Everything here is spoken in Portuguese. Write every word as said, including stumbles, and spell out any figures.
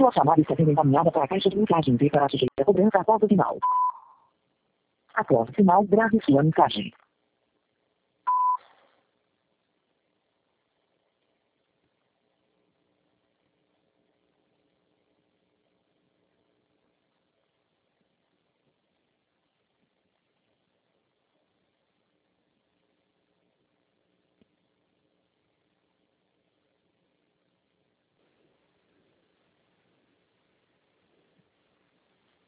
Sua chamada está sendo encaminhada para a caixa de mensagens e será sujeita a cobrança após o sinal. Após o sinal, grave sua mensagem.